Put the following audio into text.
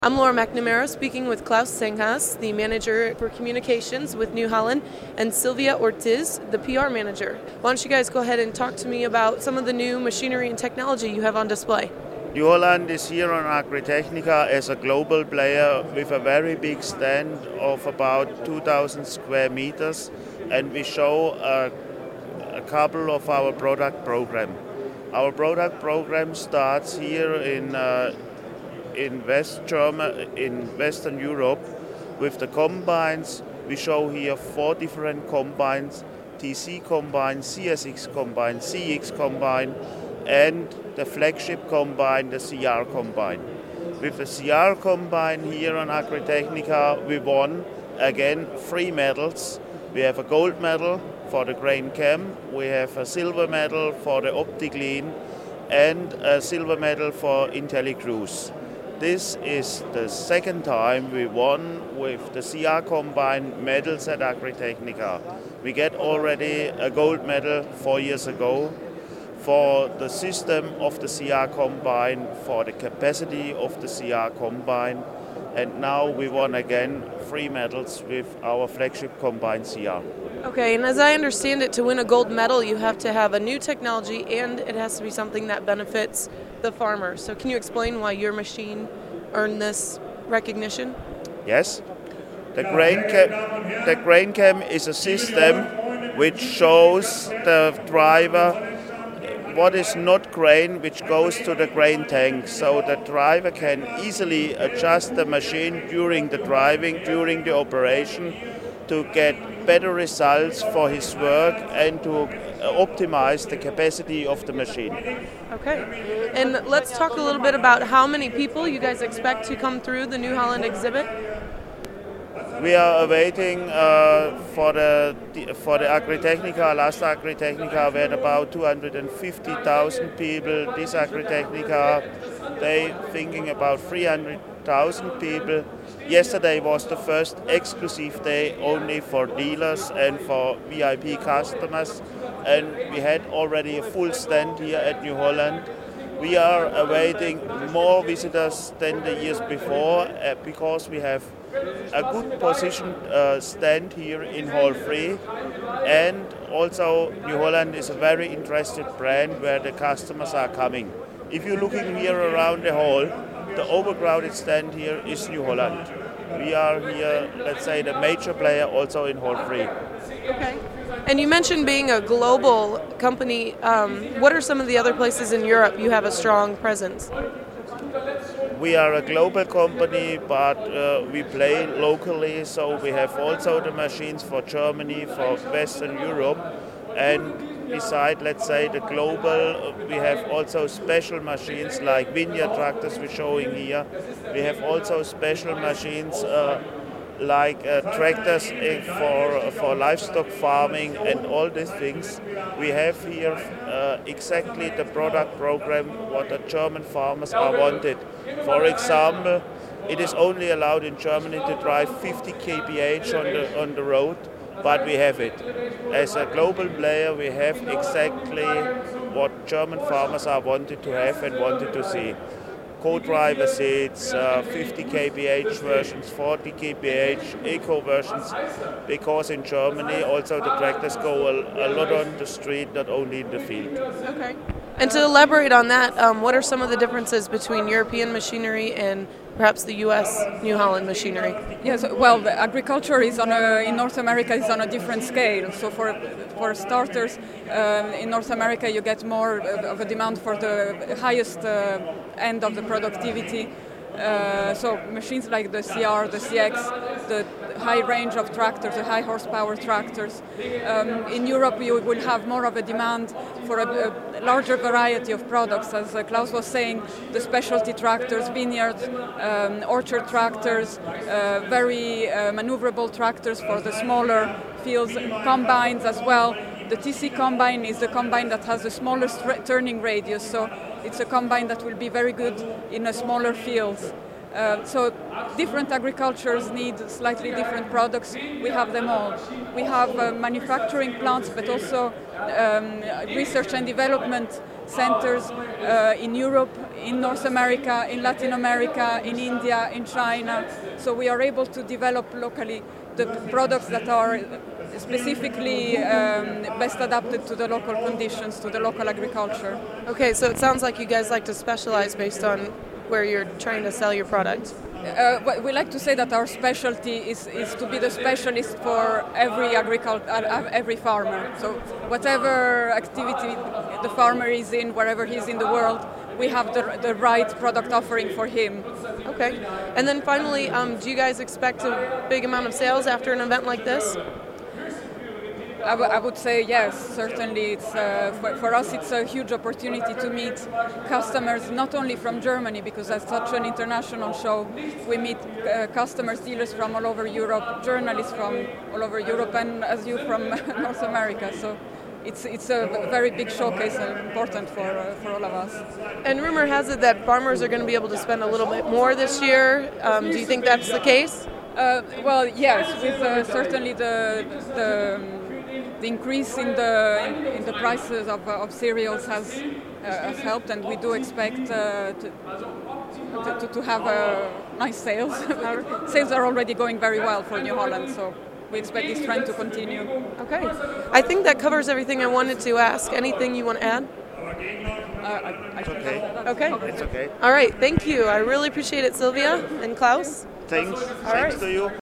I'm Laura McNamara, speaking with Klaus Senghas, the manager for communications with New Holland, and Sylvia Ortiz, the PR manager. Why don't you guys go ahead and talk to me about some of the new machinery and technology you have on display? New Holland is here on Agritechnica as a global player with a very big stand of about 2,000 square meters, and we show a couple of our product program. Our product program starts here in Western Europe with the combines. We show here 4 different combines: TC combine, CSX combine, CX combine, and the flagship combine, the CR combine. With the CR combine here on Agritechnica, we won again 3 medals. We have a gold medal for the Grain Chem, we have a silver medal for the OptiClean, and a silver medal for IntelliCruise. This is the second time we won with the CR Combine medals at Agritechnica. We get already a gold medal 4 years ago for the system of the CR Combine, for the capacity of the CR Combine, and now we won again 3 medals with our flagship Combine CR. Okay, and as I understand it, to win a gold medal, you have to have a new technology and it has to be something that benefits the farmer. So can you explain why your machine earned this recognition? Yes. The Grain Chem is a system which shows the driver what is not grain, which goes to the grain tank. So the driver can easily adjust the machine during the driving, during the operation, to get better results for his work and to optimize the capacity of the machine. Okay, and let's talk a little bit about how many people you guys expect to come through the New Holland exhibit. We are awaiting for the Agritechnica. Last Agritechnica, we had about 250,000 people. This Agritechnica, they thinking about 300,000 people. Yesterday was the first exclusive day only for dealers and for VIP customers, and we had already a full stand here at New Holland. We are awaiting more visitors than the years before because we have a good positioned stand here in Hall 3, and also New Holland is a very interested brand where the customers are coming. If you're looking here around the hall, the overcrowded stand here is New Holland. We are here, let's say, the major player also in Hall 3. Okay. And you mentioned being a global company. What are some of the other places in Europe you have a strong presence? We are a global company, but we play locally, so we have also the machines for Germany, for Western Europe, and beside, let's say, the global, we have also special machines like vineyard tractors we're showing here. We have also special machines like tractors for livestock farming and all these things. We have here exactly the product program what the German farmers are wanted. For example, it is only allowed in Germany to drive 50 kph on the road, but we have it. As a global player, we have exactly what German farmers are wanted to have and wanted to see. Co-driver seats, 50 kph versions, 40 kph, eco versions, because in Germany also the tractors go a lot on the street, not only in the field. Okay. And to elaborate on that, what are some of the differences between European machinery and perhaps the U.S. New Holland machinery? Yes, well, the agriculture is in North America is on a different scale. So for starters, in North America you get more of a demand for the highest end of the productivity. So machines like the CR, the CX, the high range of tractors, the high horsepower tractors. In Europe you will have more of a demand for a larger variety of products. As Klaus was saying, the specialty tractors, vineyards, orchard tractors, very maneuverable tractors for the smaller fields, combines as well. The TC combine is the combine that has the smallest turning radius, so it's a combine that will be very good in a smaller fields. So different agricultures need slightly different products. We have them all. We have manufacturing plants, but also research and development centers in Europe, in North America, in Latin America, in India, in China. So we are able to develop locally the products that are specifically best adapted to the local conditions, to the local agriculture. Okay, so it sounds like you guys like to specialize based on where you're trying to sell your product. We like to say that our specialty is to be the specialist for every farmer. So whatever activity the farmer is in, wherever he's in the world, we have the right product offering for him. Okay. And then finally, do you guys expect a big amount of sales after an event like this? I would say yes, certainly. It's for us it's a huge opportunity to meet customers not only from Germany, because as such an international show, we meet customers, dealers from all over Europe, journalists from all over Europe, and as you from North America. So it's a very big showcase and important for all of us. And rumor has it that farmers are going to be able to spend a little bit more this year. Do you think that's the case? Well, yes, with certainly the increase in the prices of cereals has helped, and we do expect to have nice sales. Our sales are already going very well for New Holland, so we expect this trend to continue. Okay. I think that covers everything I wanted to ask. Anything you want to add? It's okay. Okay. It's okay. All right. Thank you. I really appreciate it, Sylvia and Klaus. Thanks right. to you.